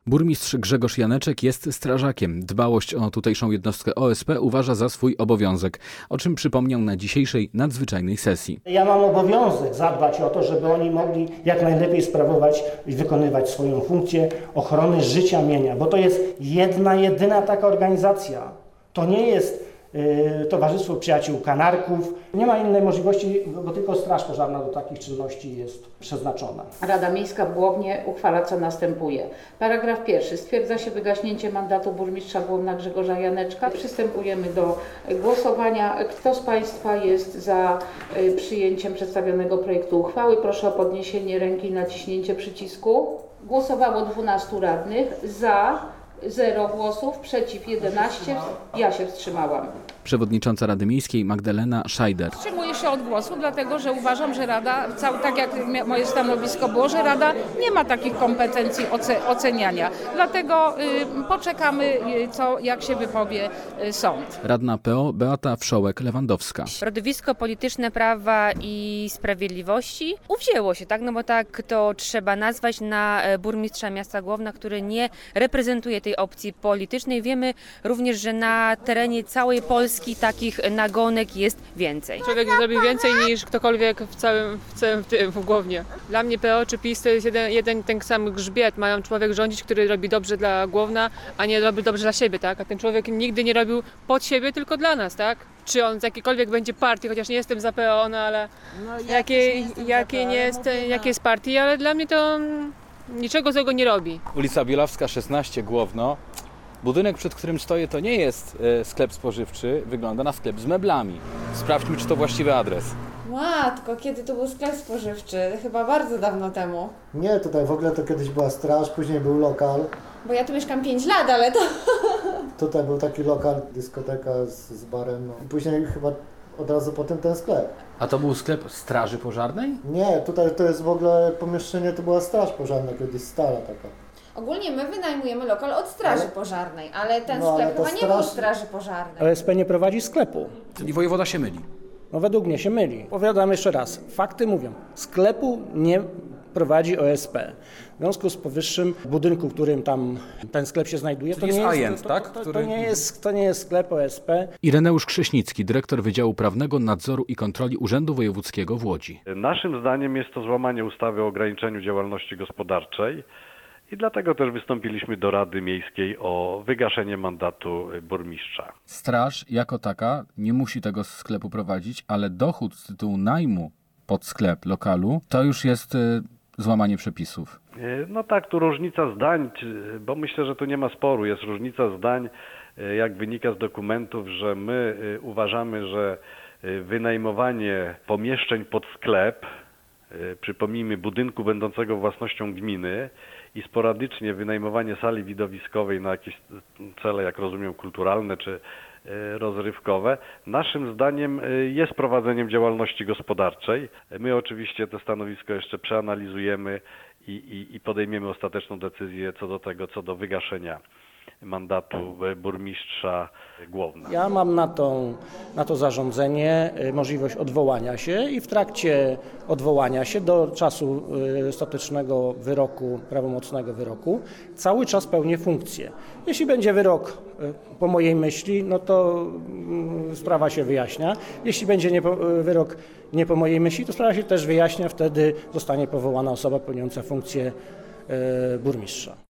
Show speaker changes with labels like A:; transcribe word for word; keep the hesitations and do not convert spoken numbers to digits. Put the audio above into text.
A: Burmistrz Grzegorz Janeczek jest strażakiem. Dbałość o tutejszą jednostkę O S P uważa za swój obowiązek, o czym przypomniał na dzisiejszej nadzwyczajnej sesji.
B: Ja mam obowiązek zadbać o to, żeby oni mogli jak najlepiej sprawować i wykonywać swoją funkcję ochrony życia mienia, bo to jest jedna, jedyna taka organizacja. To nie jest y, Towarzystwo Przyjaciół Kanarków. Nie ma innej możliwości, bo tylko Straż Pożarna do takich czynności jest przeznaczona.
C: Rada Miejska w Głownie uchwala, co następuje. Paragraf pierwszy. Stwierdza się wygaśnięcie mandatu burmistrza Głowna Grzegorza Janeczka. Przystępujemy do głosowania. Kto z Państwa jest za przyjęciem przedstawionego projektu uchwały? Proszę o podniesienie ręki i naciśnięcie przycisku. Głosowało dwunastu radnych. Za zero głosów, przeciw jedenaście. Ja się wstrzymałam.
A: Przewodnicząca Rady Miejskiej Magdalena Szajder.
D: Wstrzymuję się od głosu, dlatego że uważam, że Rada, cał, tak jak moje stanowisko było, że Rada nie ma takich kompetencji oce, oceniania. Dlatego y, poczekamy, y, co, jak się wypowie y, sąd.
A: Radna P O Beata Wszołek-Lewandowska.
E: Środowisko polityczne Prawa i Sprawiedliwości uwzięło się, tak? No bo tak to trzeba nazwać, na burmistrza miasta Głowna, który nie reprezentuje tej opcji politycznej. Wiemy również, że na terenie całej Polski takich nagonek jest więcej.
F: Człowiek zrobi więcej niż ktokolwiek w całym, w całym w tym, w Głownie. Dla mnie P O czy PiS to jest jeden, jeden ten sam grzbiet. Mają człowiek rządzić, który robi dobrze dla Głowna, a nie robi dobrze dla siebie, tak? A ten człowiek nigdy nie robił pod siebie, tylko dla nas, tak? Czy on z jakiejkolwiek będzie partii, chociaż nie jestem za P O, no ale no, ja jakie, jakie nie jest, jakie jest partii, ale dla mnie to niczego złego nie robi.
G: Ulica Bielawska szesnaście, Głowno. Budynek, przed którym stoję, to nie jest e, sklep spożywczy, wygląda na sklep z meblami. Sprawdźmy, czy to właściwy adres.
H: Matko, kiedy to był sklep spożywczy? Chyba bardzo dawno temu.
I: Nie, tutaj w ogóle to kiedyś była straż, później był lokal.
H: Bo ja tu mieszkam pięć lat, ale to...
I: Tutaj był taki lokal, dyskoteka z, z barem. No. Później chyba od razu potem ten sklep.
A: A to był sklep Straży Pożarnej?
I: Nie, tutaj to jest w ogóle pomieszczenie, to była straż pożarna, kiedyś stara taka.
H: Ogólnie my wynajmujemy lokal od straży ale... pożarnej, ale ten
I: no,
H: sklep
I: ale
H: chyba
I: straż...
H: nie był straży pożarnej.
B: O S P nie prowadzi sklepu.
A: Czyli wojewoda się myli.
B: No według mnie się myli. Powiadam jeszcze raz, fakty mówią, sklepu nie prowadzi O S P. W związku z powyższym budynku, w którym tam ten sklep się znajduje,
A: to
B: to
A: nie
B: nie
A: jest
B: jest,
A: agent,
B: to,
A: tak?
B: to, to,
A: Który...
B: to, nie jest, to nie jest sklep O S P.
A: Ireneusz Krześnicki, dyrektor Wydziału Prawnego, Nadzoru i Kontroli Urzędu Wojewódzkiego w Łodzi.
J: Naszym zdaniem jest to złamanie ustawy o ograniczeniu działalności gospodarczej i dlatego też wystąpiliśmy do Rady Miejskiej o wygaszenie mandatu burmistrza.
A: Straż jako taka nie musi tego sklepu prowadzić, ale dochód z tytułu najmu pod sklep lokalu to już jest y, złamanie przepisów.
J: No tak, tu różnica zdań, bo myślę, że tu nie ma sporu. Jest różnica zdań, jak wynika z dokumentów, że my uważamy, że wynajmowanie pomieszczeń pod sklep, przypomnijmy budynku będącego własnością gminy i sporadycznie wynajmowanie sali widowiskowej na jakieś cele, jak rozumiem, kulturalne czy rozrywkowe, naszym zdaniem jest prowadzeniem działalności gospodarczej. My oczywiście to stanowisko jeszcze przeanalizujemy i, i, i podejmiemy ostateczną decyzję co do tego, co do wygaszenia mandatu burmistrza Głowna.
B: Ja mam na to, na to zarządzenie możliwość odwołania się i w trakcie odwołania się do czasu ostatecznego wyroku, prawomocnego wyroku, cały czas pełnię funkcję. Jeśli będzie wyrok po mojej myśli, no to sprawa się wyjaśnia. Jeśli będzie nie po, wyrok nie po mojej myśli, to sprawa się też wyjaśnia, wtedy zostanie powołana osoba pełniąca funkcję burmistrza.